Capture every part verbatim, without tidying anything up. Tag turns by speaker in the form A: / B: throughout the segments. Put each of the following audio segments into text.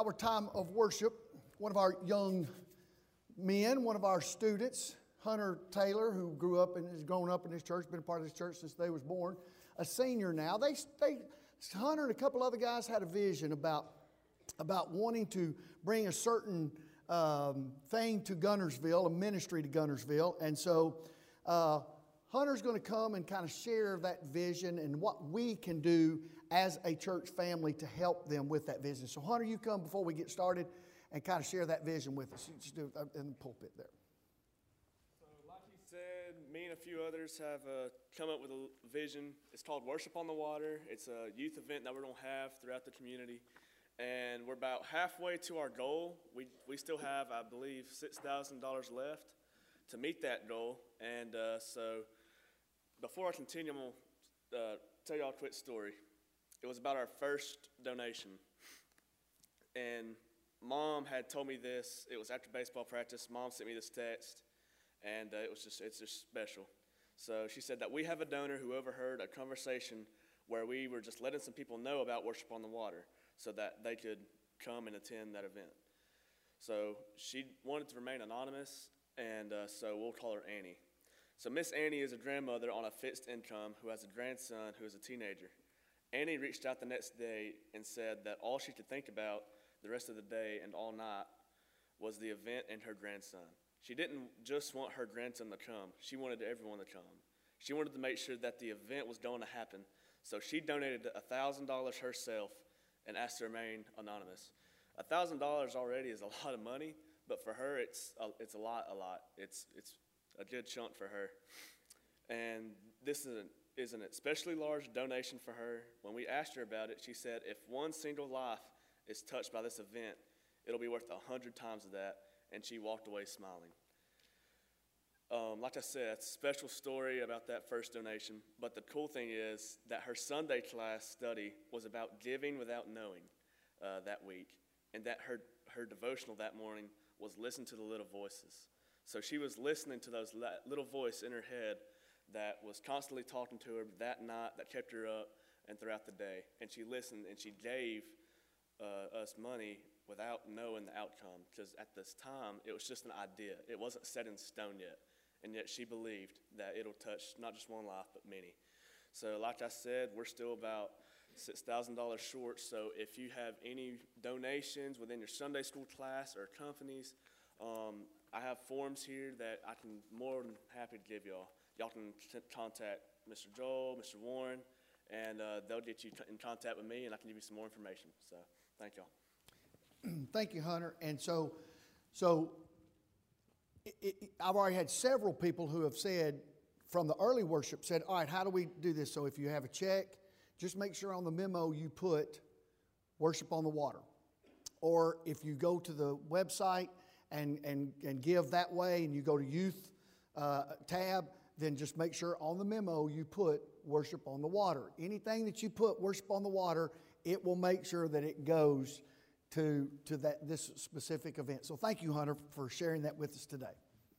A: our time of worship, one of our young men, one of our students, Hunter Taylor, who grew up and has grown up in this church, been a part of this church since they was born, a senior now. They, they, Hunter and a couple other guys had a vision about, about wanting to bring a certain um, thing to Gunnersville, a ministry to Gunnersville. And so uh, Hunter's going to come and kind of share that vision and what we can do as a church family to help them with that vision. So Hunter, you come before we get started and kind of share that vision with us. You just do it in the pulpit there.
B: So like he said, me and a few others have uh, come up with a vision. It's called Worship on the Water. It's a youth event that we're going to have throughout the community. And we're about halfway to our goal. We, we still have, I believe, six thousand dollars left to meet that goal. And uh, so before I continue, I'm going to uh, tell y'all a quick story. It was about our first donation. And Mom had told me this. It was after baseball practice. Mom sent me this text, and uh, it was just, it's just special. So she said that we have a donor who overheard a conversation where we were just letting some people know about Worship on the Water so that they could come and attend that event. So she wanted to remain anonymous, and uh, so we'll call her Annie. So Miss Annie is a grandmother on a fixed income who has a grandson who is a teenager. Annie reached out the next day and said that all she could think about the rest of the day and all night was the event and her grandson. She didn't just want her grandson to come. She wanted everyone to come. She wanted to make sure that the event was going to happen. So she donated one thousand dollars herself and asked to remain anonymous. one thousand dollars already is a lot of money, but for her, it's a, it's a lot, a lot. It's, it's a good chunk for her. And this is, an, is an especially large donation for her. When we asked her about it, she said, if one single life is touched by this event, it'll be worth a hundred times of that, and she walked away smiling. Um, like I said, it's a special story about that first donation, but the cool thing is that her Sunday class study was about giving without knowing uh, that week, and that her, her devotional that morning was listen to the little voices. So she was listening to those little voice in her head that was constantly talking to her that night, that kept her up and throughout the day, and she listened and she gave Uh, us money without knowing the outcome, because at this time it was just an idea. It wasn't set in stone yet, and yet she believed that it'll touch not just one life but many. So like I said, we're still about six thousand dollars short. So if you have any donations within your Sunday school class or companies, um, I have forms here that I can more than happy to give y'all. Y'all can t- contact Mister Joel, Mister Warren, and uh, they'll get you t- in contact with me, and I can give you some more information. So thank y'all.
A: Thank you, Hunter. And so, so it, it, I've already had several people who have said, from the early worship, said, all right, how do we do this? So if you have a check, just make sure on the memo you put Worship on the Water. Or if you go to the website and, and, and give that way, and you go to Youth uh, tab, then just make sure on the memo you put Worship on the Water. Anything that you put Worship on the Water, it will make sure that it goes to, to that this specific event. So thank you, Hunter, for sharing that with us today.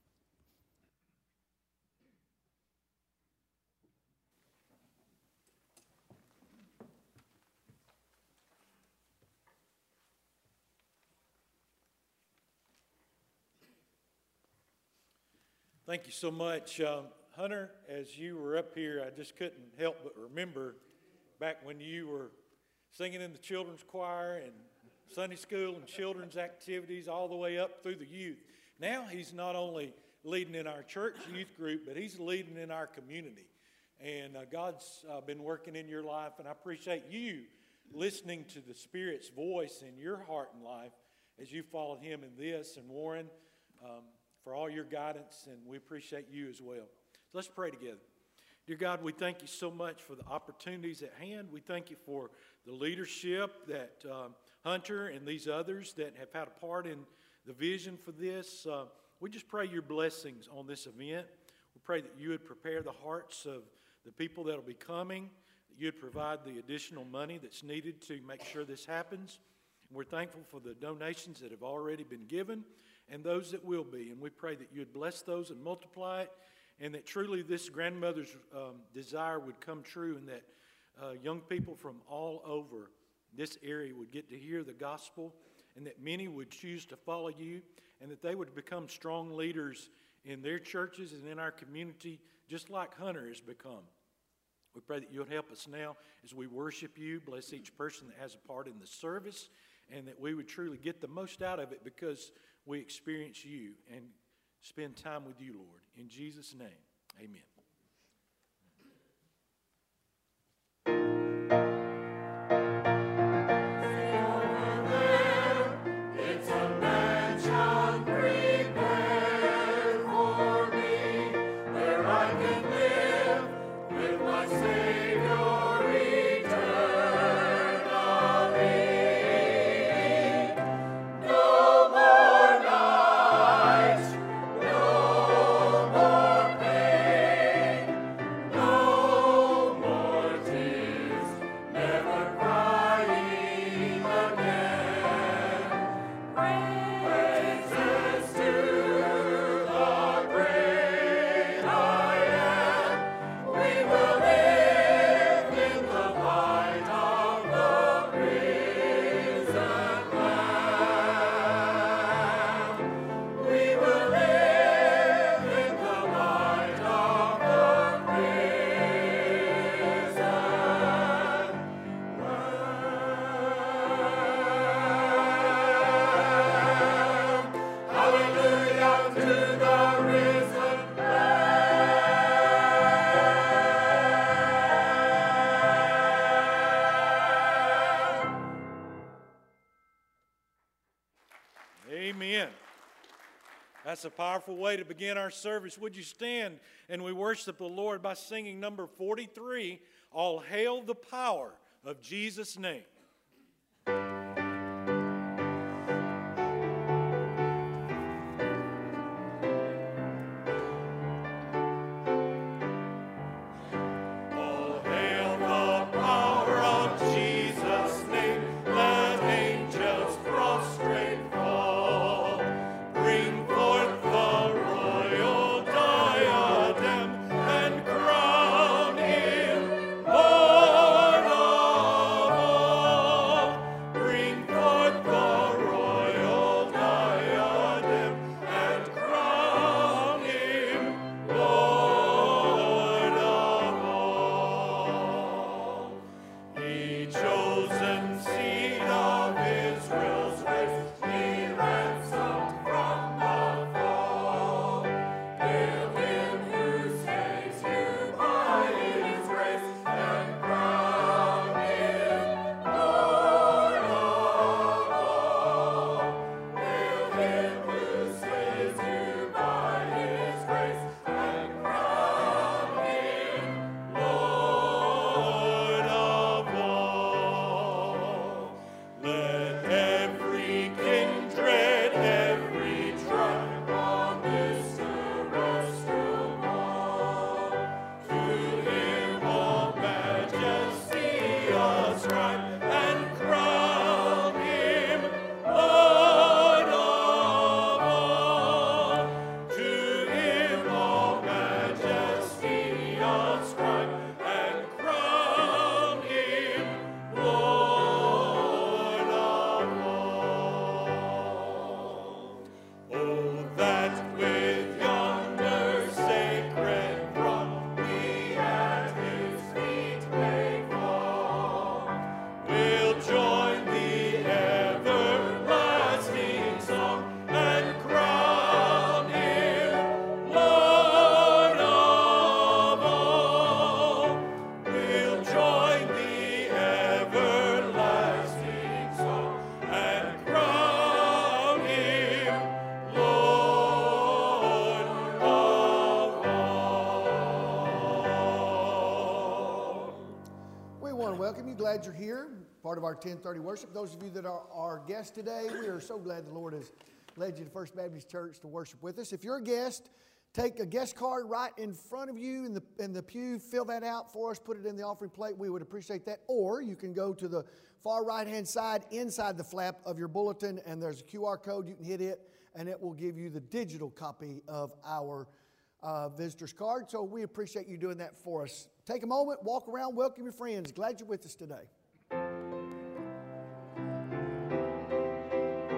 C: Thank you so much. Um, Hunter, as you were up here, I just couldn't help but remember back when you were singing in the children's choir and Sunday school and children's activities all the way up through the youth. Now he's not only leading in our church youth group, but he's leading in our community. And uh, God's uh, been working in your life, and I appreciate you listening to the Spirit's voice in your heart and life as you followed him in this. And Warren, um, for all your guidance, and we appreciate you as well. So let's pray together. Dear God, we thank you so much for the opportunities at hand. We thank you for the leadership that um, Hunter and these others that have had a part in the vision for this. Uh, we just pray your blessings on this event. We pray that you would prepare the hearts of the people that will be coming, that you would provide the additional money that's needed to make sure this happens. And we're thankful for the donations that have already been given and those that will be. And we pray that you would bless those and multiply it, and that truly this grandmother's um, desire would come true, and that uh, young people from all over this area would get to hear the gospel and that many would choose to follow you, and that they would become strong leaders in their churches and in our community, just like Hunter has become. We pray that you'll help us now as we worship you. Bless each person that has a part in the service, and that we would truly get the most out of it because we experience you and spend time with you, Lord. In Jesus' name, amen. Amen. That's a powerful way to begin our service. Would you stand and we worship the Lord by singing number forty-three, All Hail the Power of Jesus' Name.
A: Glad you're here, part of our ten thirty worship. Those of you that are our guests today, we are so glad the Lord has led you to First Baptist Church to worship with us. If you're a guest, take a guest card right in front of you in the, in the pew, fill that out for us, put it in the offering plate. We would appreciate that. Or you can go to the far right-hand side inside the flap of your bulletin, and there's a Q R code. You can hit it, and it will give you the digital copy of our uh, visitor's card. So we appreciate you doing that for us. Take a moment, walk around, welcome your friends. Glad you're with us today.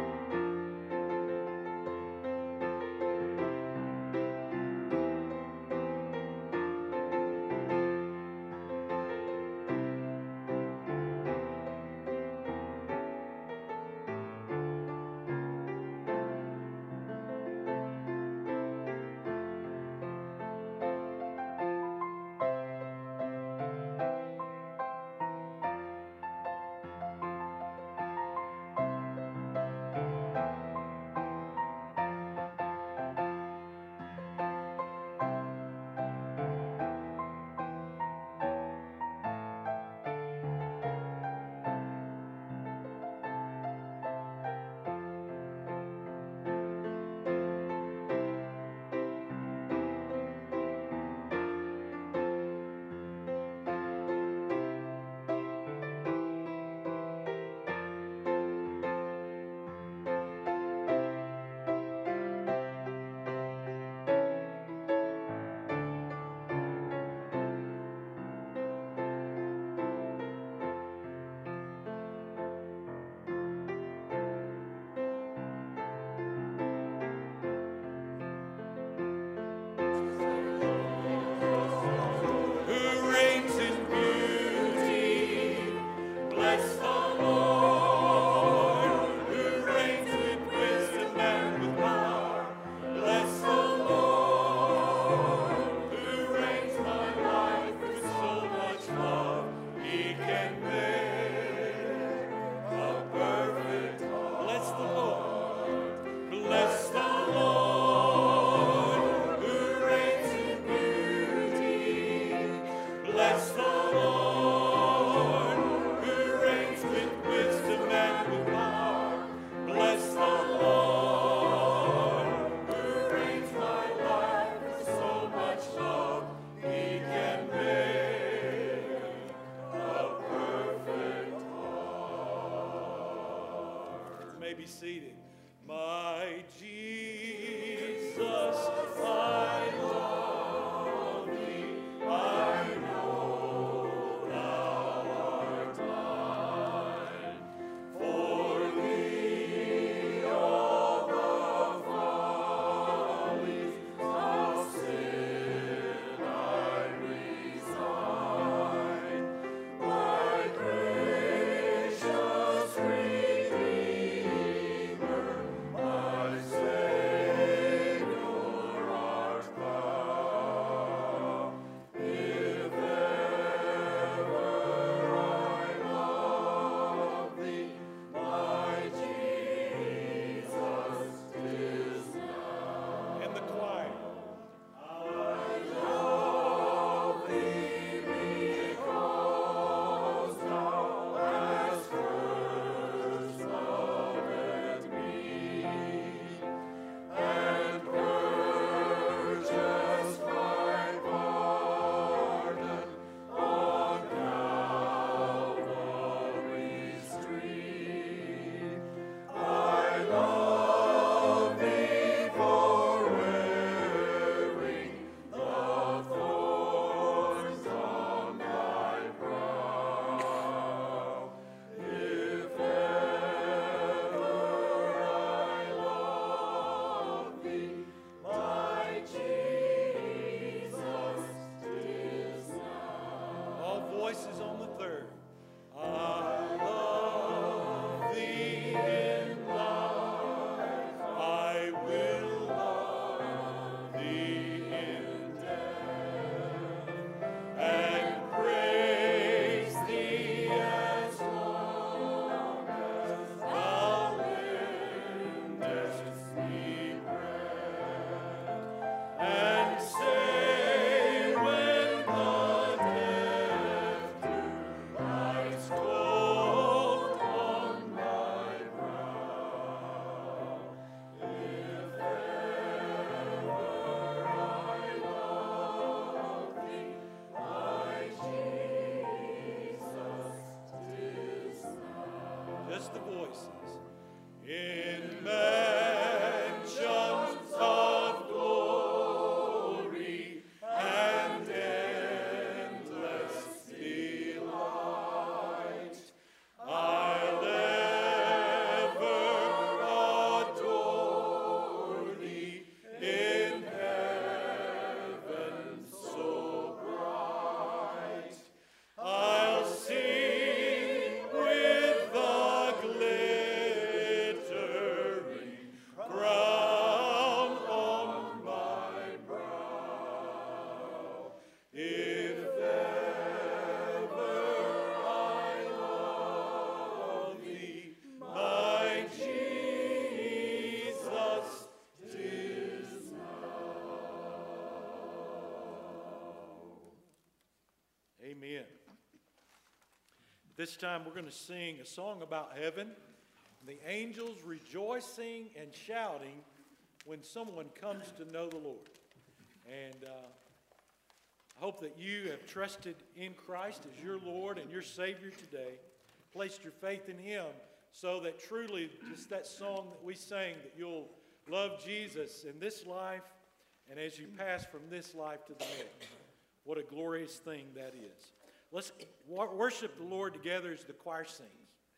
C: This time we're going to sing a song about heaven, the angels rejoicing and shouting when someone comes to know the Lord. And uh, I hope that you have trusted in Christ as your Lord and your Savior today, placed your faith in Him, so that truly, just that song that we sang, that you'll love Jesus in this life and as you pass from this life to the next. What a glorious thing that is. Let's worship the Lord together as the choir sings.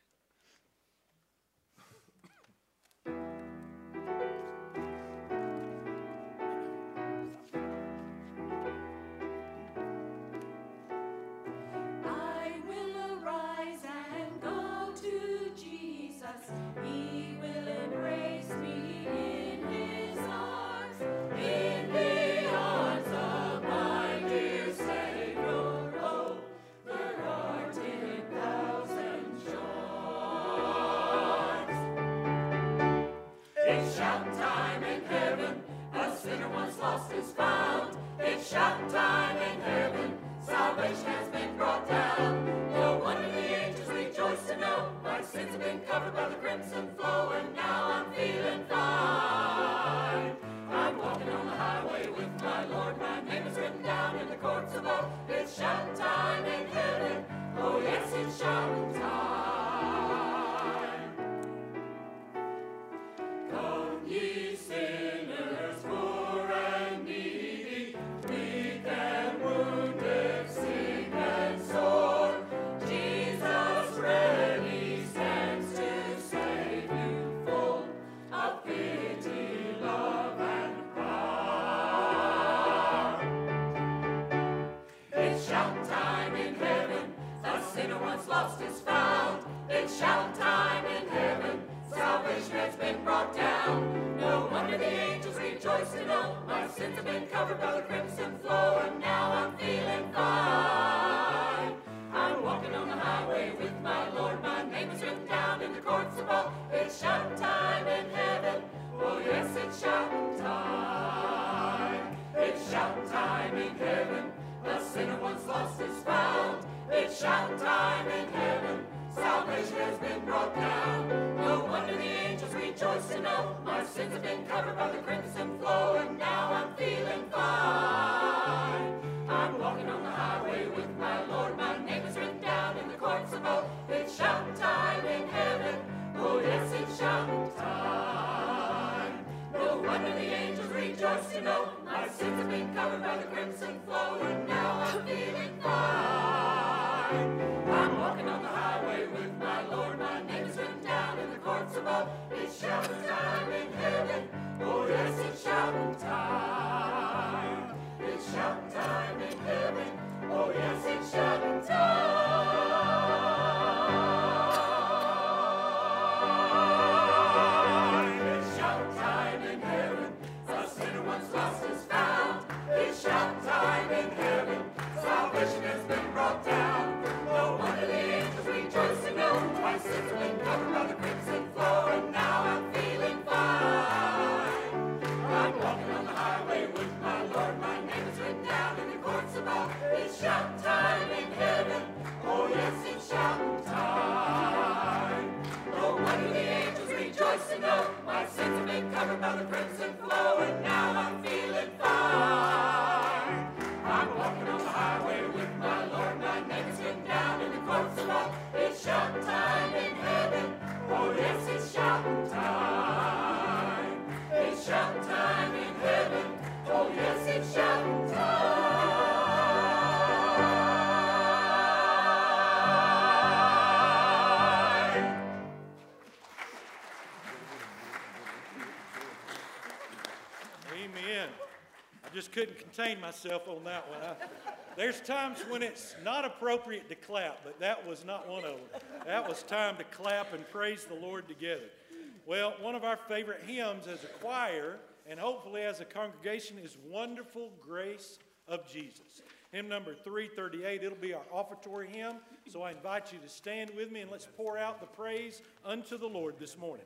C: Couldn't contain myself on that one. I, there's times when it's not appropriate to clap, but that was not one of them. That was time to clap and praise the Lord together. Well, one of our favorite hymns as a choir, and hopefully as a congregation, is Wonderful Grace of Jesus. Hymn number three thirty-eight, it'll be our offertory hymn, so I invite you to stand with me and let's pour out the praise unto the Lord this morning.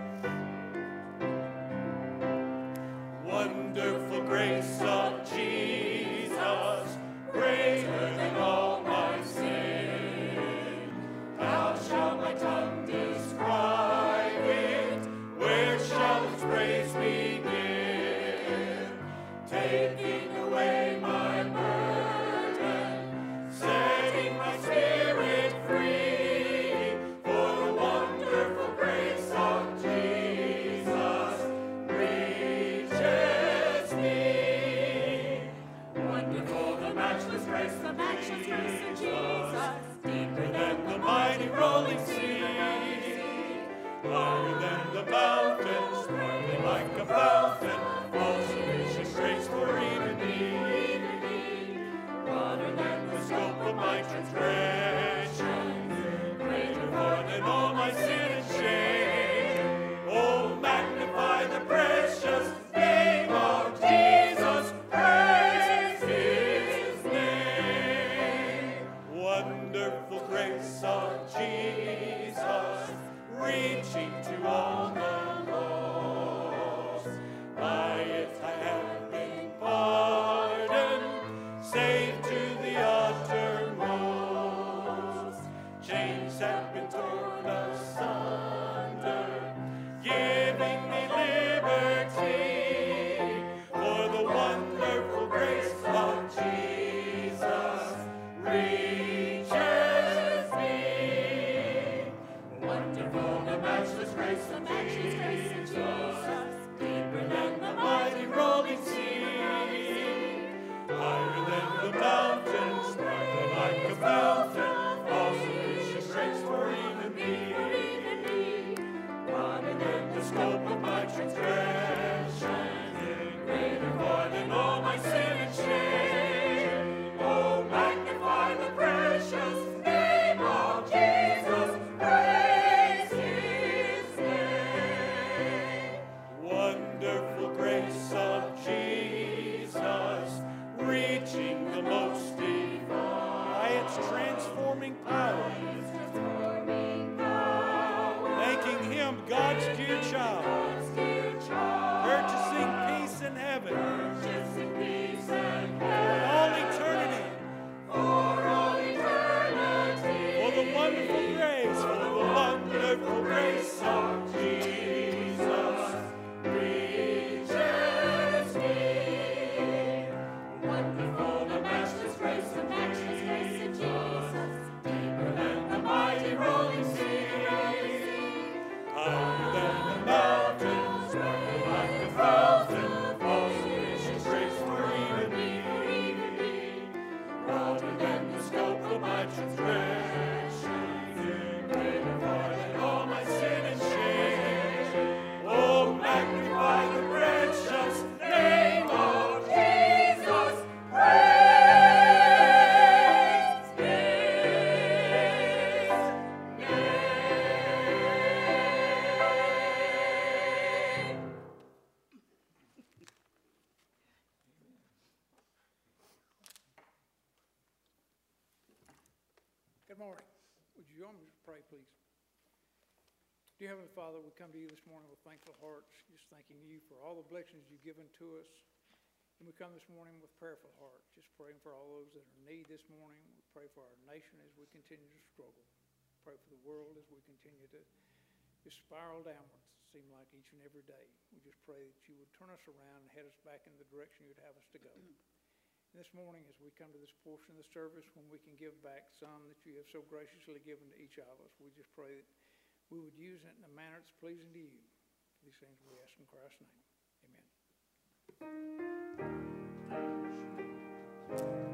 D: Wonderful grace of Jesus.
C: reaching to all the lost. By it I have been pardoned, saved to the uttermost. Chains have been torn asunder, giving me liberty. For the wonderful grace of Jesus reaches me. Wonderful, the matchless grace of Jesus, deeper than the mighty rolling sea, higher than the mountains, brighter like a fountain, all sufficient grace for even me. Broader than the scope of my transgression, greater far than all my sin and shame. Oh, magnify the precious name of Jesus, praise His name. Wonderful grace of Jesus, reaching the most divine. By its transforming power, making him God's dear child, purchasing peace in heaven, for all eternity, for the wonderful grace, for the wonderful grace of Jesus reaches me. Wonderful, the matchless grace of Jesus, deeper than the mighty rolling sea, higher than the mountains, brighter like a fountain, all sufficient grace for even me. Broader than the scope of my transgression, greater far than all my sin and shame. Oh, magnify the precious name of Jesus, praise His name.
D: Good morning. Would you join me to pray, please? Dear Heavenly Father, we come to you this morning with thankful hearts, just thanking you for all the blessings you've given to us. And we come this morning with prayerful hearts, just praying for all those that are in need this morning. We pray for our nation as we continue to struggle. Pray for the world as we continue to just spiral downwards, it seems like each and every day. We just pray that you would turn us around and head us back in the direction you'd have us to go. And this morning, as we come to this portion of the service when we can give back some that you have so graciously given to each of us, we just pray that we would use it in a manner that's pleasing to you. These things we ask in Christ's name. Amen.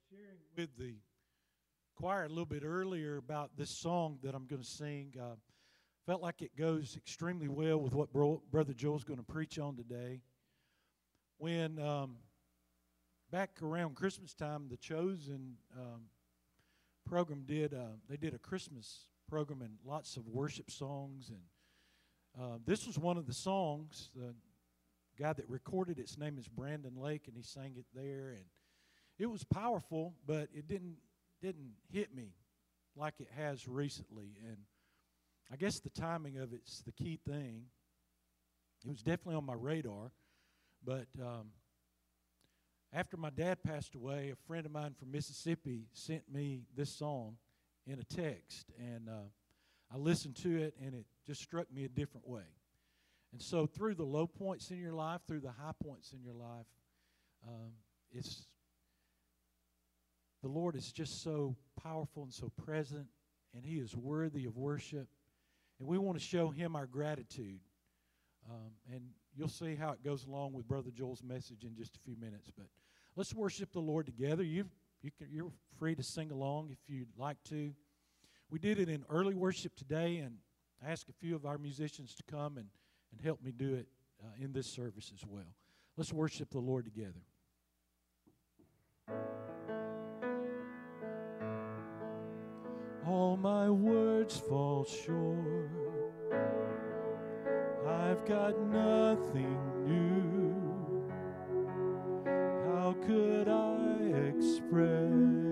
C: sharing with the choir a little bit earlier about this song that I'm going to sing. Uh, felt like it goes extremely well with what Bro- Brother Joel's going to preach on today. When um, back around Christmas time, the Chosen um, program did uh, they did a Christmas program and lots of worship songs, and uh, this was one of the songs. The guy that recorded it, his name is Brandon Lake, and he sang it there, and it was powerful, but it didn't didn't hit me like it has recently. And I guess the timing of it's the key thing. It was definitely on my radar, but um, after my dad passed away, a friend of mine from Mississippi sent me this song in a text, and uh, I listened to it, and it just struck me a different way. And so through the low points in your life, through the high points in your life, um, it's the Lord is just so powerful and so present, and He is worthy of worship. And we want to show Him our gratitude. Um, and you'll see how it goes along with Brother Joel's message in just a few minutes. But let's worship the Lord together. You, you can, you're free to sing along if you'd like to. We did it in early worship today, and I asked a few of our musicians to come and, and help me do it uh, in this service as well. Let's worship the Lord together. All my words fall short. I've got nothing new. How could I express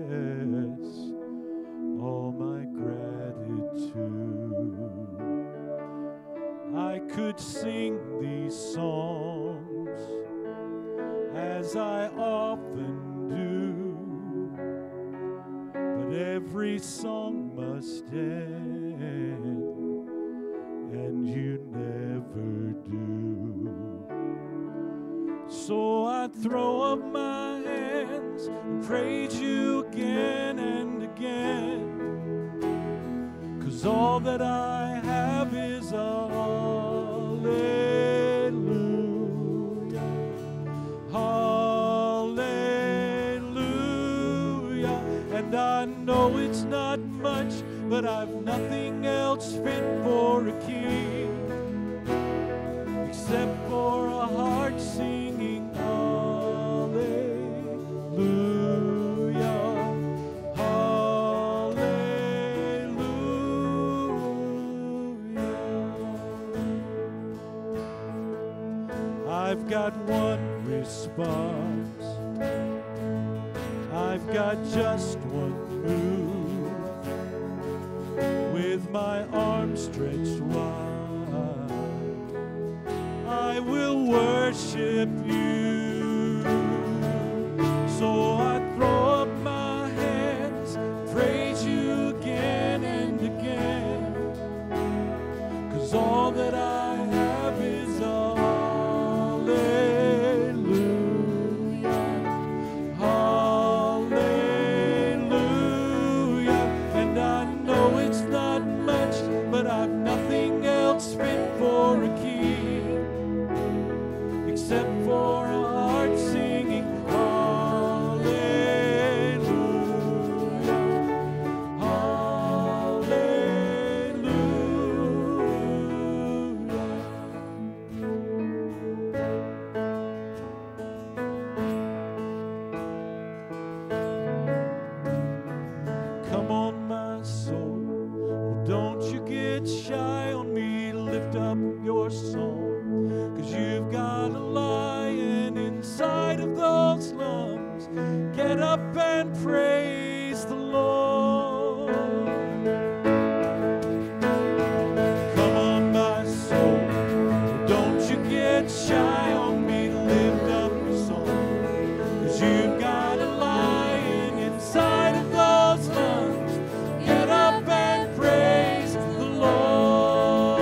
C: all my gratitude? I could sing these songs as I often do, but every song must end, and you never do. So I throw up my hands and praise you again and again, 'cause all that I have is a hallelujah, hallelujah. And I know it's not much, but I've nothing else fit for a king except for a heart singing hallelujah, hallelujah. I've got one response, I've got just one move. With my arms stretched wide, I will worship you. So I throw up my hands, praise you again and again, 'cause all that I have is a hallelujah, hallelujah. And I know it's not much, but I've nothing else fit for a king except for a heart singing hallelujah, hallelujah. Come on, my soul, oh, don't you get shy on me, lift up your song, 'cause you've got a lion inside of those lungs. Get up and praise the Lord. Come on, my soul, don't you get shy on me, lift up your song, 'cause you've got a lion inside of those lungs. Get up and praise the Lord.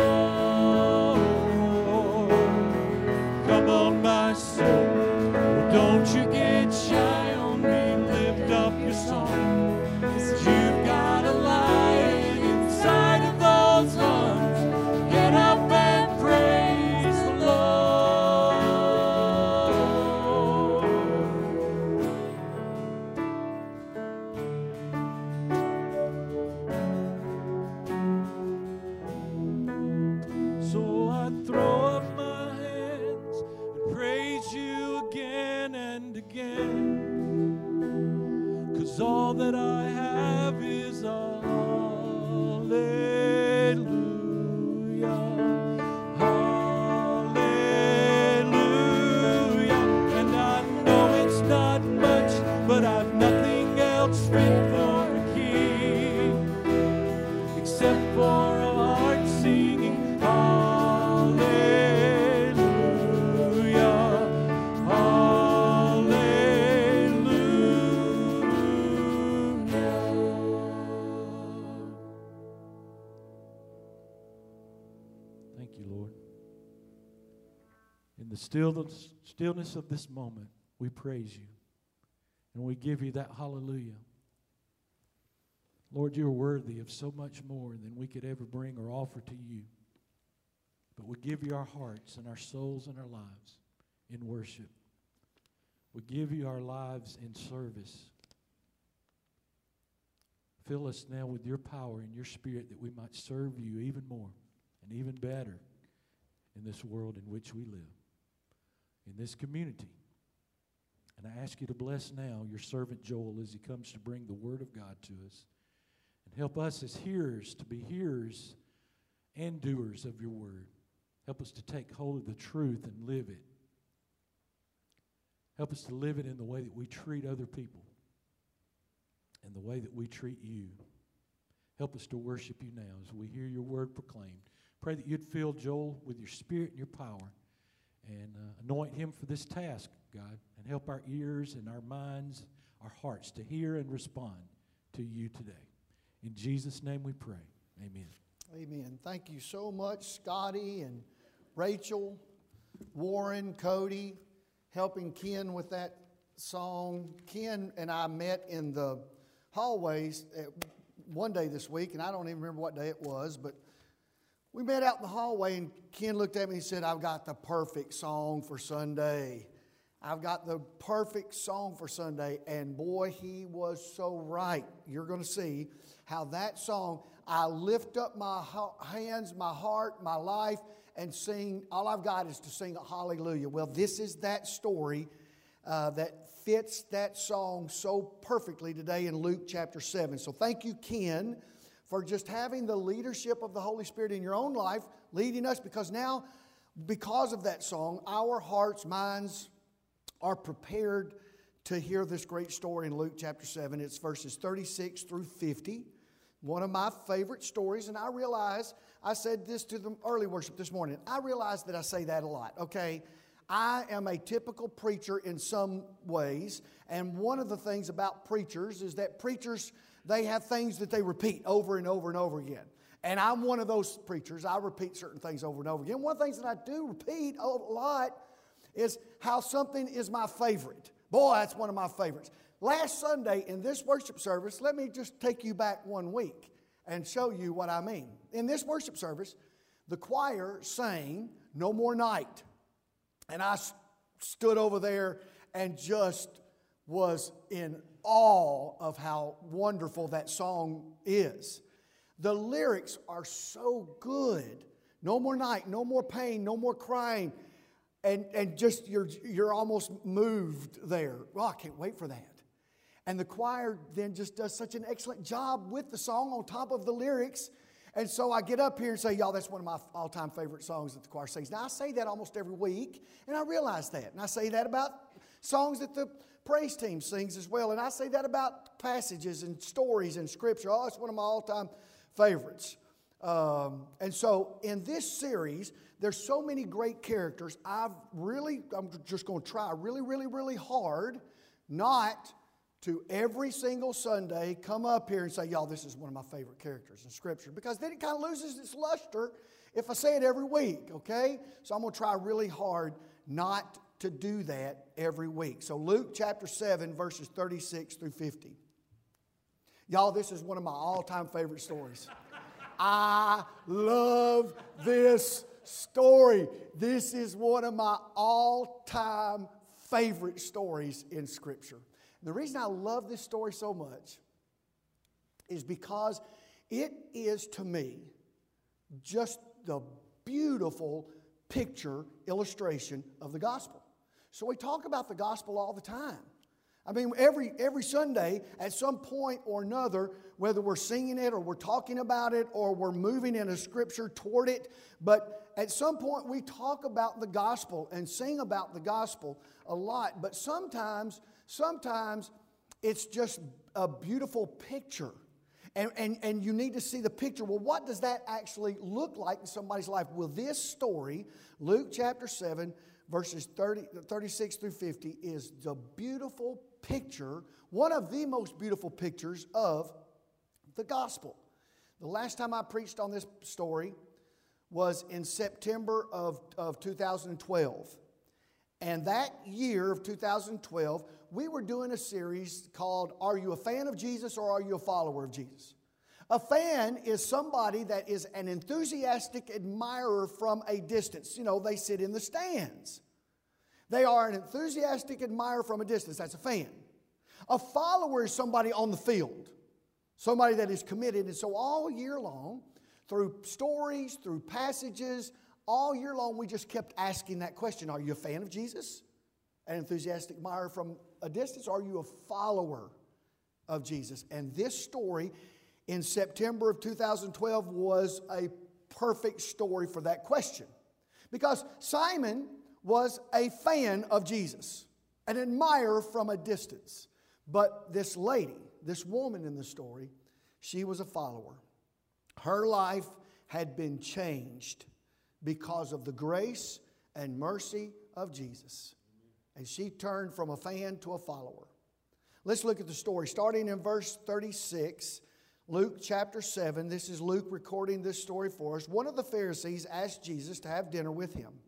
C: Come on, my soul, don't you get shy on me, lift up your song, again and again. 'Cause all that I have is a hallelujah, hallelujah. And I know it's not much, but I've nothing else fit for a king except for a heart singing hallelujah, hallelujah. Thank you, Lord. In the stillness, stillness of this moment, we praise you and we give you that hallelujah. Lord, you're worthy of so much more than we could ever bring or offer to you. But we give you our hearts and our souls and our lives in worship. We give you our lives in service. Fill us now with your power and your spirit that we might serve you even more and even better in this world in which we live, in this community. And I ask you to bless now your servant Joel as he comes to bring the word of God to us. And help us as hearers to be hearers and doers of your word. Help us to take hold of the truth and live it. Help us to live it in the way that we treat other people and the way that we treat you. Help us to worship you now as we hear your word proclaimed. Pray that you'd fill Joel with your spirit and your power and uh, anoint him for this task, God, and help our ears and our minds, our hearts to hear and respond to you today. In Jesus' name we pray. Amen.
A: Amen. Thank you so much, Scotty and Rachel, Warren, Cody, helping Ken with that song. Ken and I met in the hallways one day this week, and I don't even remember what day it was, but we met out in the hallway, and Ken looked at me and said, I've got the perfect song for Sunday. I've got the perfect song for Sunday. And boy, he was so right. You're going to see how that song, I lift up my hands, my heart, my life, and sing. All I've got is to sing a hallelujah. Well, this is that story uh, that fits that song so perfectly today in Luke chapter seven. So thank you, Ken, for just having the leadership of the Holy Spirit in your own life, leading us, because now, because of that song, our hearts, minds are prepared to hear this great story in Luke chapter seven. It's verses thirty-six through fifty. One of my favorite stories, and I realize, I said this to the early worship this morning, I realize that I say that a lot, okay? I am a typical preacher in some ways, and one of the things about preachers is that preachers, they have things that they repeat over and over and over again. And I'm one of those preachers. I repeat certain things over and over again. One of the things that I do repeat a lot is how something is my favorite. Boy, that's one of my favorites. Last Sunday in this worship service, let me just take you back one week and show you what I mean. In this worship service, the choir sang No More Night. And I stood over there and just was in awe of how wonderful that song is. The lyrics are so good. No more night, no more pain, no more crying. And, and just you're, you're almost moved there. Well, I can't wait for that. And the choir then just does such an excellent job with the song on top of the lyrics. And so I get up here and say, y'all, that's one of my all-time favorite songs that the choir sings. Now, I say that almost every week, and I realize that. And I say that about songs that the praise team sings as well. And I say that about passages and stories in Scripture. Oh, it's one of my all-time favorites. Um, and so in this series, there's so many great characters. I've really, I'm just going to try really, really, really hard not to every single Sunday come up here and say, y'all, this is one of my favorite characters in Scripture. Because then it kind of loses its luster if I say it every week, okay? So I'm going to try really hard not to do that every week. So Luke chapter seven, verses thirty-six through fifty. Y'all, this is one of my all-time favorite stories. I love this story. This is one of my all-time favorite stories in Scripture. The reason I love this story so much is because it is, to me, just the beautiful picture, illustration of the gospel. So we talk about the gospel all the time. I mean, every, every Sunday, at some point or another, whether we're singing it or we're talking about it or we're moving in a scripture toward it, but at some point we talk about the gospel and sing about the gospel a lot. But sometimes, sometimes it's just a beautiful picture. And, and, and you need to see the picture. Well, what does that actually look like in somebody's life? Well, this story, Luke chapter seven, verses thirty, thirty-six through fifty, is the beautiful picture, one of the most beautiful pictures of the gospel. The last time I preached on this story was in September of, of two thousand twelve. And that year of two thousand twelve, we were doing a series called, Are You a Fan of Jesus or Are You a Follower of Jesus? A fan is somebody that is an enthusiastic admirer from a distance. You know, they sit in the stands. They are an enthusiastic admirer from a distance. That's a fan. A follower is somebody on the field, somebody that is committed. And so all year long, through stories, through passages, all year long we just kept asking that question. Are you a fan of Jesus? An enthusiastic admirer from a distance? Are you a follower of Jesus? And this story in September of two thousand twelve was a perfect story for that question. Because Simon was a fan of Jesus, an admirer from a distance. But this lady, this woman in the story, she was a follower. Her life had been changed because of the grace and mercy of Jesus. And she turned from a fan to a follower. Let's look at the story. Starting in verse thirty-six, Luke chapter seven. This is Luke recording this story for us. One of the Pharisees asked Jesus to have dinner with him.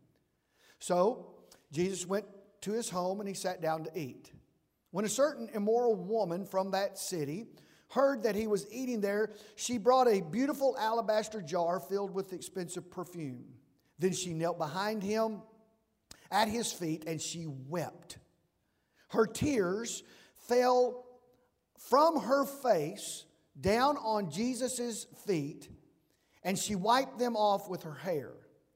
A: So Jesus went to his home and he sat down to eat. When a certain immoral woman from that city heard that he was eating there, she brought a beautiful alabaster jar filled with expensive perfume. Then she knelt behind him at his feet and she wept. Her tears fell from her face down on Jesus' feet, and she wiped them off with her hair.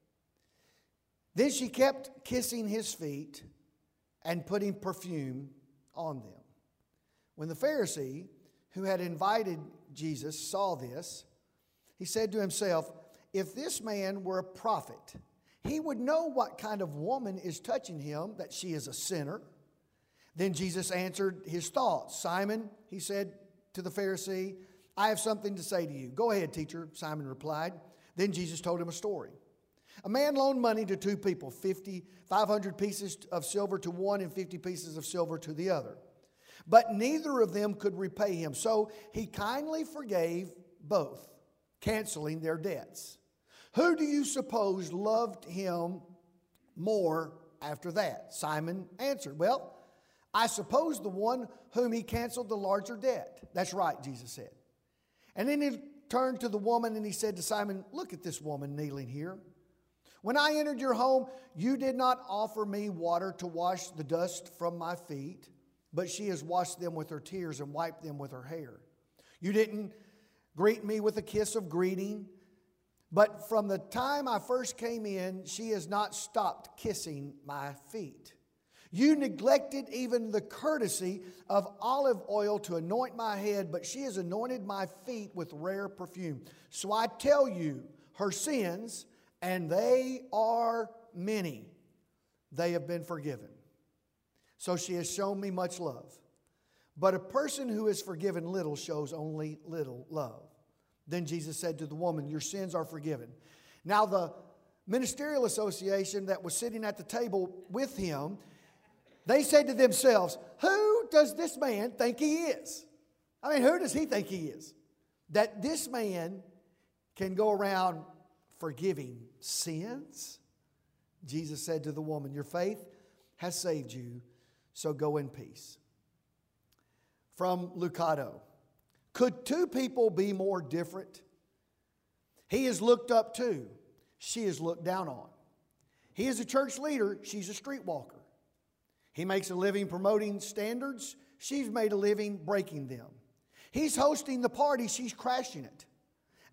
A: Then she kept kissing his feet and putting perfume on them. When the Pharisee who had invited Jesus saw this, he said to himself, if this man were a prophet, he would know what kind of woman is touching him, that she is a sinner. Then Jesus answered his thoughts. Simon, he said to the Pharisee, I have something to say to you. Go ahead, teacher, Simon replied. Then Jesus told him a story. A man loaned money to two people, fifty, five hundred pieces of silver to one and fifty pieces of silver to the other. But neither of them could repay him. So he kindly forgave both, canceling their debts. Who do you suppose loved him more after that? Simon answered, well, I suppose the one whom he canceled the larger debt. That's right, Jesus said. And then he turned to the woman and he said to Simon, look at this woman kneeling here. When I entered your home, you did not offer me water to wash the dust from my feet, but she has washed them with her tears and wiped them with her hair. You didn't greet me with a kiss of greeting, but from the time I first came in, she has not stopped kissing my feet. You neglected even the courtesy of olive oil to anoint my head, but she has anointed my feet with rare perfume. So I tell you, her sins, and they are many, they have been forgiven. So she has shown me much love. But a person who is forgiven little shows only little love. Then Jesus said to the woman, your sins are forgiven. Now the ministerial association that was sitting at the table with him, they said to themselves, who does this man think he is? I mean, who does he think he is? That this man can go around forgiving sins? Jesus said to the woman, your faith has saved you, so go in peace. From Lucado. Could two people be more different? He is looked up to. She is looked down on. He is a church leader. She's a streetwalker. He makes a living promoting standards. She's made a living breaking them. He's hosting the party. She's crashing it.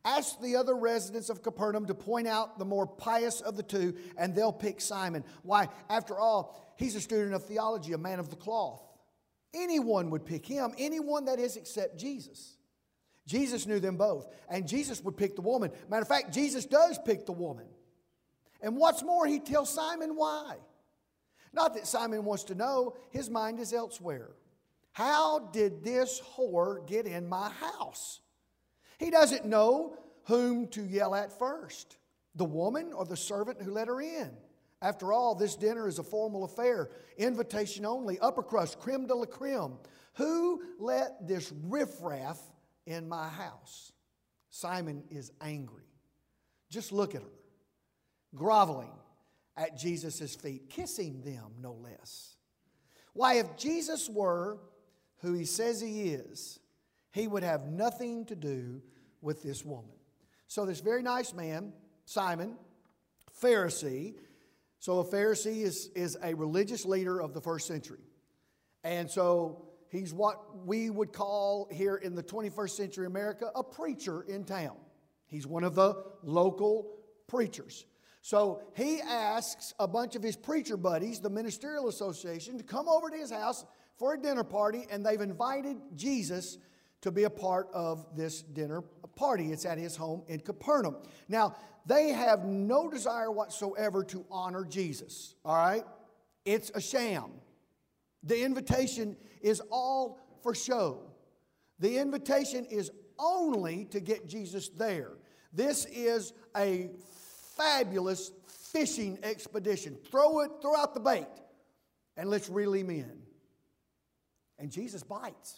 A: Ask the other residents of Capernaum to point out the more pious of the two, and they'll pick Simon. Why? After all, he's a student of theology, a man of the cloth. Anyone would pick him, anyone that is except Jesus. Jesus knew them both, and Jesus would pick the woman. Matter of fact, Jesus does pick the woman. And what's more, he tells Simon why. Not that Simon wants to know, his mind is elsewhere. How did this whore get in my house? He doesn't know whom to yell at first, the woman or the servant who let her in. After all, this dinner is a formal affair, invitation only, upper crust, creme de la creme. Who let this riffraff in my house? Simon is angry. Just look at her, groveling at Jesus' feet, kissing them no less. Why, if Jesus were who he says he is, he would have nothing to do with this woman. So this very nice man, Simon, Pharisee. So a Pharisee is, is a religious leader of the first century. And so he's what we would call here in the twenty-first century America a preacher in town. He's one of the local preachers. So he asks a bunch of his preacher buddies, the Ministerial Association, to come over to his house for a dinner party, and they've invited Jesus to be a part of this dinner party. It's at his home in Capernaum. Now, they have no desire whatsoever to honor Jesus, all right? It's a sham. The invitation is all for show. The invitation is only to get Jesus there. This is a fabulous fishing expedition. Throw it, throw out the bait, and let's reel him in. And Jesus bites.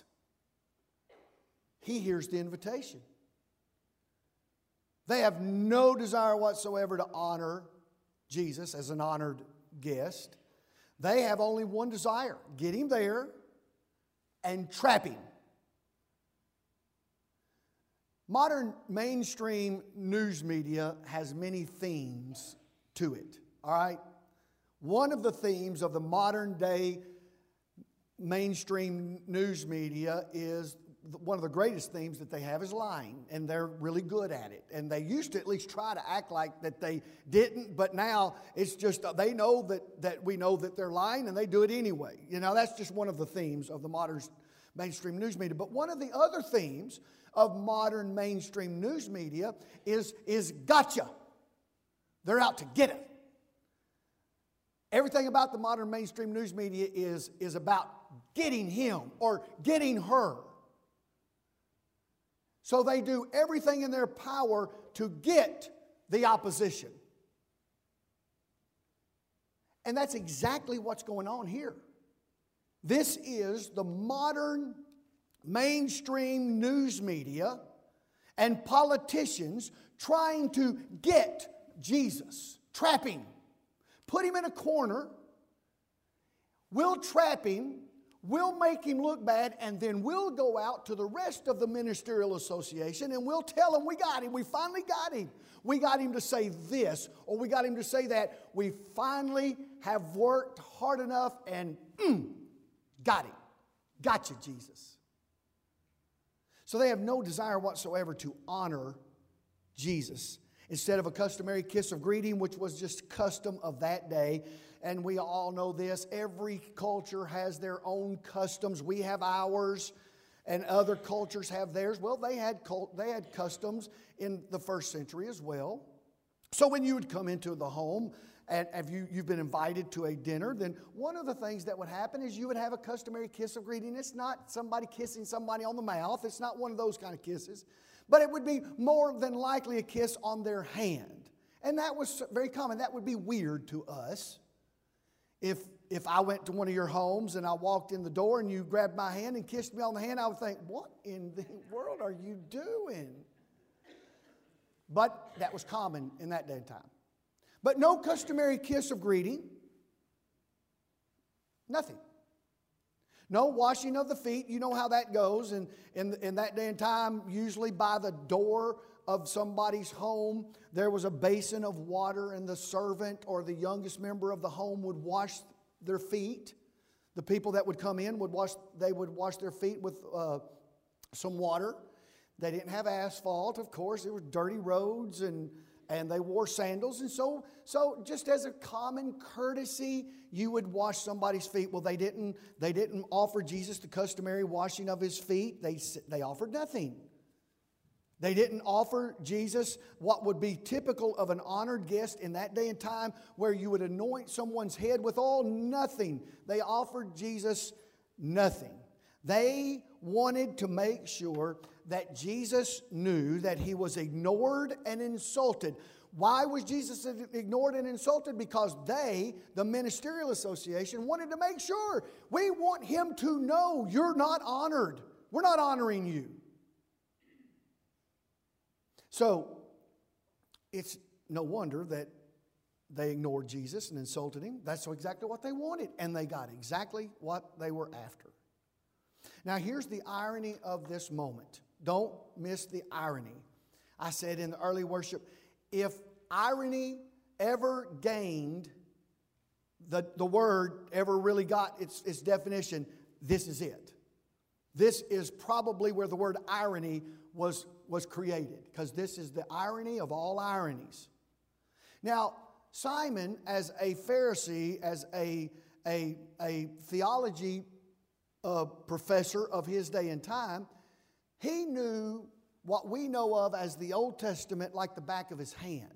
A: He hears the invitation. They have no desire whatsoever to honor Jesus as an honored guest. They have only one desire: get him there and trap him. Modern mainstream news media has many themes to it, all right? One of the themes of the modern day mainstream news media is one of the greatest themes that they have is lying, and they're really good at it. And they used to at least try to act like that they didn't, but now it's just they know that, that we know that they're lying, and they do it anyway. You know, that's just one of the themes of the modern mainstream news media. But one of the other themes of modern mainstream news media is, is gotcha. They're out to get it. Everything about the modern mainstream news media is, is about getting him or getting her. So they do everything in their power to get the opposition. And that's exactly what's going on here. This is the modern mainstream news media and politicians trying to get Jesus, trap him, put him in a corner. We'll trap him. We'll make him look bad, and then we'll go out to the rest of the Ministerial Association and we'll tell him we got him. We finally got him. We got him to say this, or we got him to say that. We finally have worked hard enough and mm, got him. Gotcha, Jesus. So they have no desire whatsoever to honor Jesus. Instead of a customary kiss of greeting, which was just custom of that day, and we all know this, every culture has their own customs. We have ours, and other cultures have theirs. Well, they had cult, they had customs in the first century as well. So when you would come into the home, and if you, you've been invited to a dinner, then one of the things that would happen is you would have a customary kiss of greeting. It's not somebody kissing somebody on the mouth. It's not one of those kind of kisses. But it would be more than likely a kiss on their hand. And that was very common. That would be weird to us. If, if I went to one of your homes and I walked in the door and you grabbed my hand and kissed me on the hand, I would think, what in the world are you doing? But that was common in that day and time. But no customary kiss of greeting. Nothing. No washing of the feet. You know how that goes. And in, in that day and time, usually by the door of somebody's home, there was a basin of water, and the servant or the youngest member of the home would wash their feet. The people that would come in would wash, they would wash their feet with uh, some water. They didn't have asphalt, of course. There were dirty roads, and, and they wore sandals. And so, so just as a common courtesy, you would wash somebody's feet. Well, they didn't, they didn't offer Jesus the customary washing of his feet. They, they offered nothing. They didn't offer Jesus what would be typical of an honored guest in that day and time, where you would anoint someone's head with oil. Nothing. They offered Jesus nothing. They wanted to make sure that Jesus knew that he was ignored and insulted. Why was Jesus ignored and insulted? Because they, the Ministerial Association, wanted to make sure. We want him to know you're not honored. We're not honoring you. So, it's no wonder that they ignored Jesus and insulted him. That's exactly what they wanted, and they got exactly what they were after. Now, here's the irony of this moment. Don't miss the irony. I said in the early worship, if irony ever gained, the, the word ever really got its, its definition, this is it. This is probably where the word irony was, was created, because this is the irony of all ironies. Now, Simon, as a Pharisee, as a, a, a theology uh, professor of his day and time, he knew what we know of as the Old Testament like the back of his hand.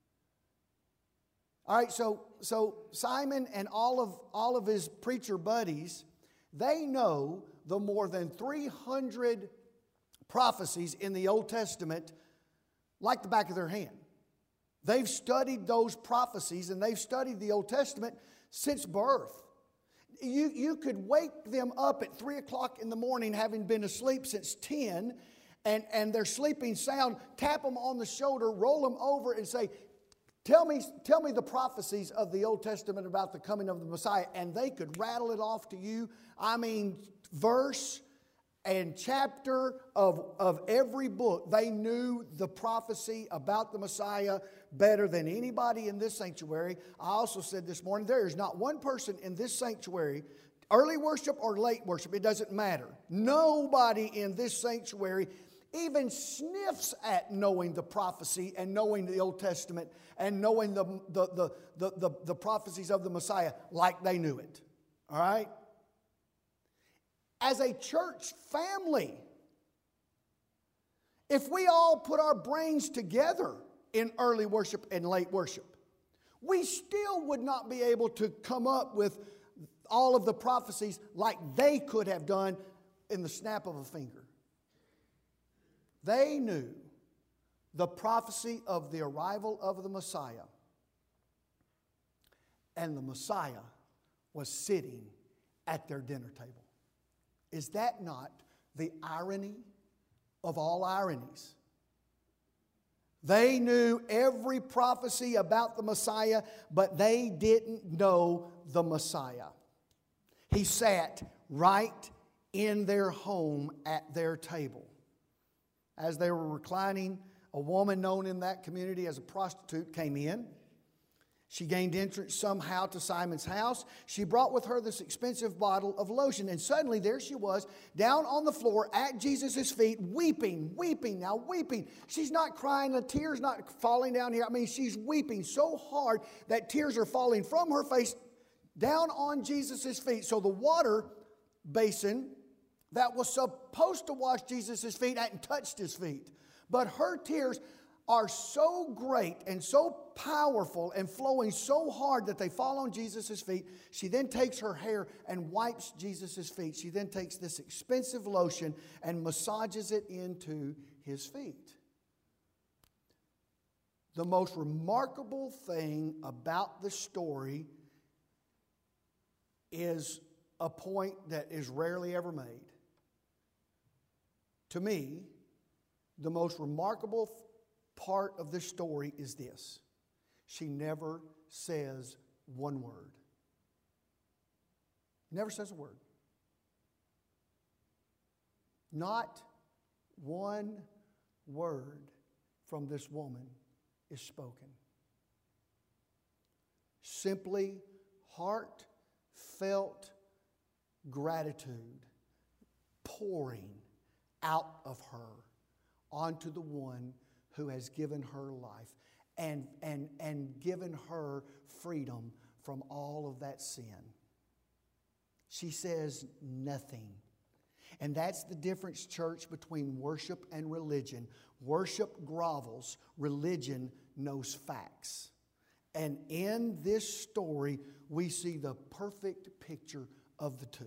A: All right, so, so Simon and all of, all of his preacher buddies, they know the more than three hundred prophecies in the Old Testament like the back of their hand. They've studied those prophecies, and they've studied the Old Testament since birth. You, you could wake them up at three o'clock in the morning, having been asleep since ten, and, and they're sleeping sound, tap them on the shoulder, roll them over, and say, Tell me, tell me the prophecies of the Old Testament about the coming of the Messiah. And they could rattle it off to you. I mean, verse and chapter of, of every book. They knew the prophecy about the Messiah better than anybody in this sanctuary. I also said this morning, there is not one person in this sanctuary, early worship or late worship, it doesn't matter. Nobody in this sanctuary even sniffs at knowing the prophecy and knowing the Old Testament and knowing the, the, the, the, the, the prophecies of the Messiah like they knew it. All right? As a church family, if we all put our brains together in early worship and late worship, we still would not be able to come up with all of the prophecies like they could have done in the snap of a finger. They knew the prophecy of the arrival of the Messiah. And the Messiah was sitting at their dinner table. Is that not the irony of all ironies? They knew every prophecy about the Messiah, but they didn't know the Messiah. He sat right in their home at their table. As they were reclining, a woman known in that community as a prostitute came in. She gained entrance somehow to Simon's house. She brought with her this expensive bottle of lotion. And suddenly there she was, down on the floor at Jesus' feet, weeping, weeping, now weeping. She's not crying, the tears not falling down here. I mean, she's weeping so hard that tears are falling from her face down on Jesus' feet. So the water basin that was supposed to wash Jesus' feet hadn't touched his feet. But her tears are so great and so powerful and flowing so hard that they fall on Jesus' feet. She then takes her hair and wipes Jesus' feet. She then takes this expensive lotion and massages it into his feet. The most remarkable thing about the story is a point that is rarely ever made. To me, the most remarkable part of this story is this. She never says one word. Never says a word. Not one word from this woman is spoken. Simply heartfelt gratitude pouring out of her onto the one who has given her life and, and, and given her freedom from all of that sin. She says nothing. And that's the difference, church, between worship and religion. Worship grovels, religion knows facts. And in this story, we see the perfect picture of the two.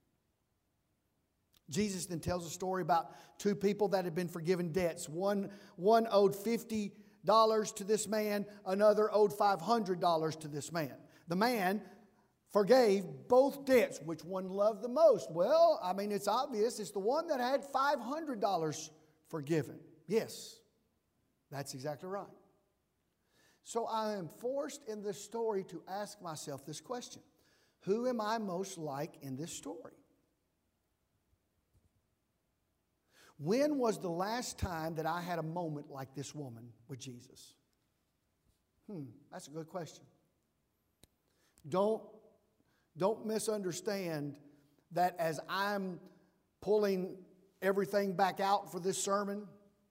A: Jesus then tells a story about two people that had been forgiven debts. One, one owed fifty dollars to this man, another owed five hundred dollars to this man. The man forgave both debts. Which one loved the most? Well, I mean, it's obvious. It's the one that had five hundred dollars forgiven. Yes, that's exactly right. So I am forced in this story to ask myself this question. Who am I most like in this story? When was the last time that I had a moment like this woman with Jesus? Hmm, that's a good question. Don't, don't misunderstand that as I'm pulling everything back out for this sermon,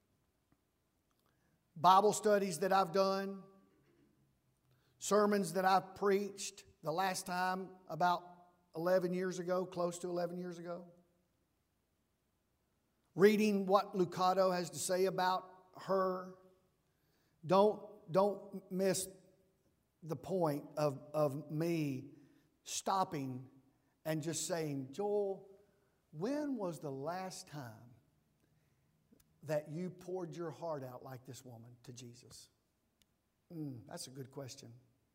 A: Bible studies that I've done, sermons that I've preached the last time about eleven years ago, close to eleven years ago, reading what Lucado has to say about her, don't, don't miss the point of, of me stopping and just saying, Joel, when was the last time that you poured your heart out like this woman to Jesus? Mm, that's a good question.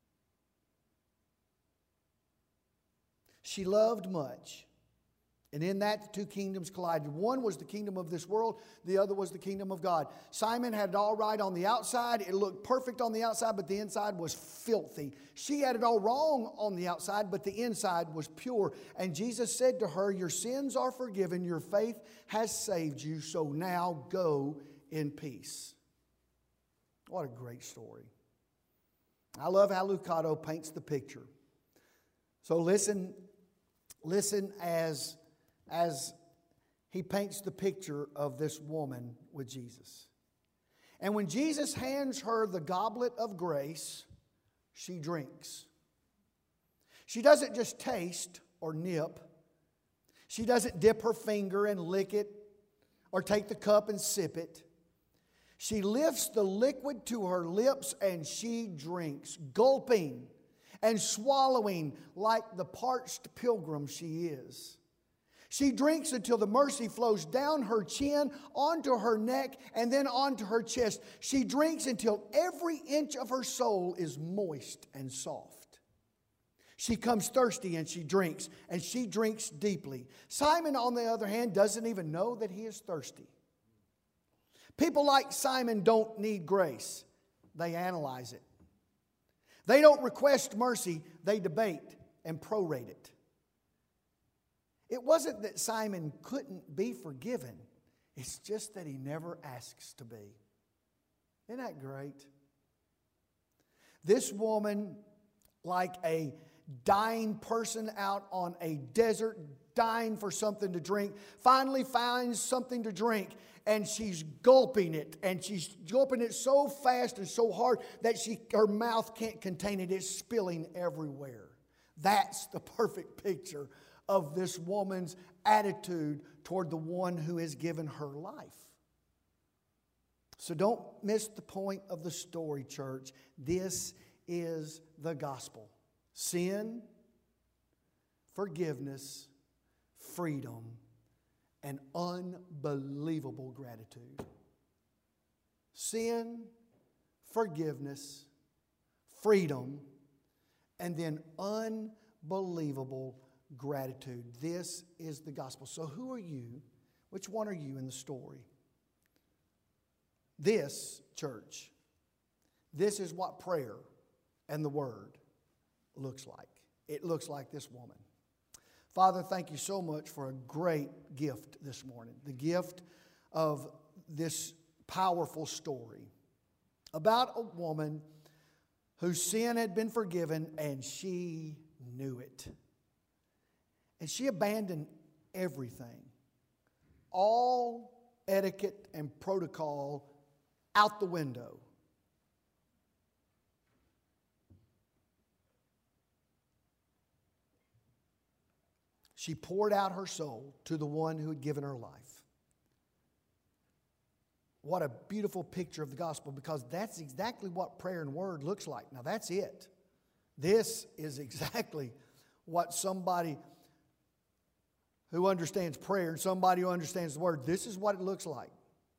A: She loved much. And in that, the two kingdoms collided. One was the kingdom of this world. The other was the kingdom of God. Simon had it all right on the outside. It looked perfect on the outside, but the inside was filthy. She had it all wrong on the outside, but the inside was pure. And Jesus said to her, your sins are forgiven. Your faith has saved you. So now go in peace. What a great story. I love how Lucado paints the picture. So listen, listen as... as he paints the picture of this woman with Jesus. And when Jesus hands her the goblet of grace, she drinks. She doesn't just taste or nip. She doesn't dip her finger and lick it or take the cup and sip it. She lifts the liquid to her lips and she drinks, gulping and swallowing like the parched pilgrim she is. She drinks until the mercy flows down her chin, onto her neck, and then onto her chest. She drinks until every inch of her soul is moist and soft. She comes thirsty and she drinks, and she drinks deeply. Simon, on the other hand, doesn't even know that he is thirsty. People like Simon don't need grace. They analyze it. They don't request mercy. They debate and prorate it. It wasn't that Simon couldn't be forgiven. It's just that he never asks to be. Isn't that great? This woman, like a dying person out on a desert, dying for something to drink, finally finds something to drink, and she's gulping it, and she's gulping it so fast and so hard that she her mouth can't contain it. It's spilling everywhere. That's the perfect picture of this woman's attitude toward the one who has given her life. So don't miss the point of the story, church. This is the gospel. Sin, forgiveness, freedom, and unbelievable gratitude. Sin, forgiveness, freedom, and then unbelievable gratitude. This is the gospel. So who are you? Which one are you in the story? This, church, this is what prayer and the word looks like. It looks like this woman. Father, thank you so much for a great gift this morning. The gift of this powerful story about a woman whose sin had been forgiven and she knew it. And she abandoned everything, all etiquette and protocol out the window. She poured out her soul to the one who had given her life. What a beautiful picture of the gospel, because that's exactly what prayer and word looks like. Now that's it. This is exactly what somebody who understands prayer and somebody who understands the word, this is what it looks like.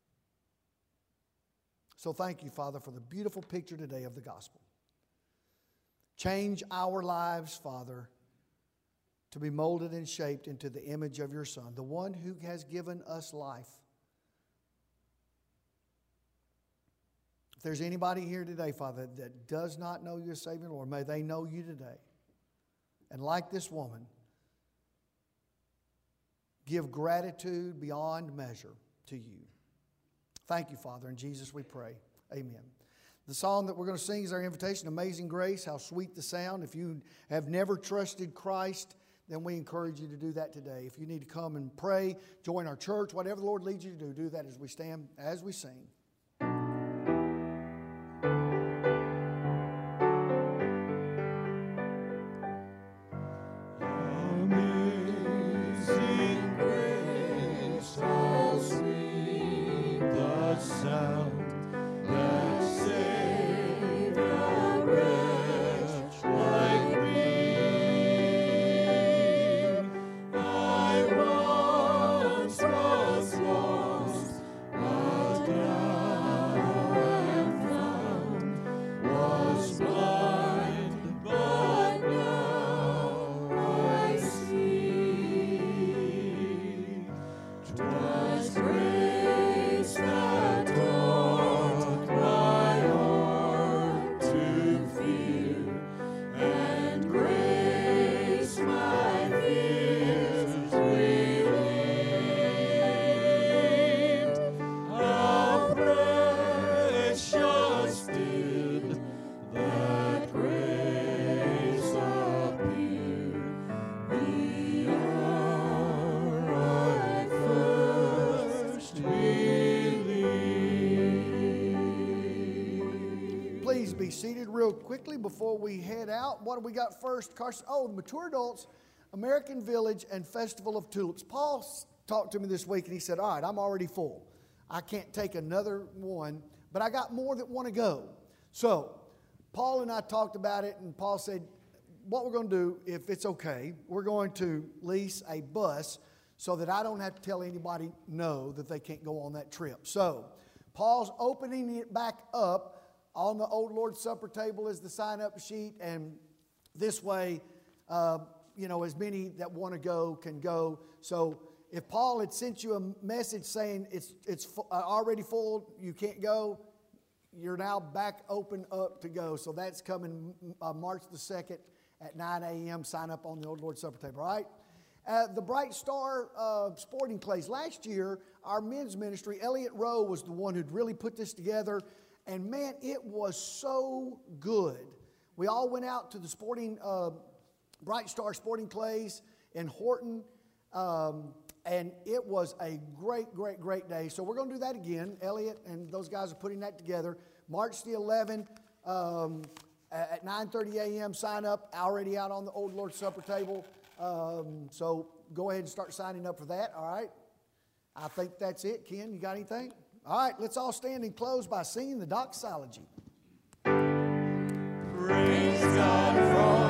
A: So thank you, Father, for the beautiful picture today of the gospel. Change our lives, Father, to be molded and shaped into the image of your Son, the one who has given us life. If there's anybody here today, Father, that does not know you as Savior and Lord, may they know you today. And like this woman, give gratitude beyond measure to you. Thank you, Father. In Jesus we pray. Amen. The song that we're going to sing is our invitation, Amazing Grace. How sweet the sound. If you have never trusted Christ, then we encourage you to do that today. If you need to come and pray, join our church, whatever the Lord leads you to do, do that as we stand, as we sing.
E: Amazing grace, how sweet the sound that saved a wretch like me. I once was lost, but now am found. Was blind, but now I see. 'Twas grace that taught my heart to fear, and grace my fears relieved. How precious did that grace appear the hour I first believed.
A: Please be seated real quickly before we head out. What do we got first, Carson? Oh, Mature Adults, American Village, and Festival of Tulips. Paul s- talked to me this week and he said, all right, I'm already full. I can't take another one, but I got more that want to go. So, Paul and I talked about it, and Paul said, what we're going to do, if it's okay, we're going to lease a bus so that I don't have to tell anybody no that they can't go on that trip. So, Paul's opening it back up. On the Old Lord's Supper table is the sign-up sheet, and this way, uh, you know, as many that want to go can go. So if Paul had sent you a message saying it's it's fu- uh, already full, you can't go, you're now back open up to go. So that's coming uh, March the second at nine a.m. Sign up on the Old Lord's Supper table, all right? Uh, the Bright Star uh, Sporting Clays. Last year, our men's ministry, Elliott Rowe, was the one who'd really put this together. And man, it was so good. We all went out to the sporting, uh, Bright Star Sporting Clays in Horton. Um, and it was a great, great, great day. So we're going to do that again. Elliott and those guys are putting that together. March the eleventh um, at nine thirty a.m. Sign up, already out on the Old Lord's Supper table. Um, so go ahead and start signing up for that, all right? I think that's it. Ken, you got anything? All right, let's all stand and close by singing the doxology.
E: Praise God from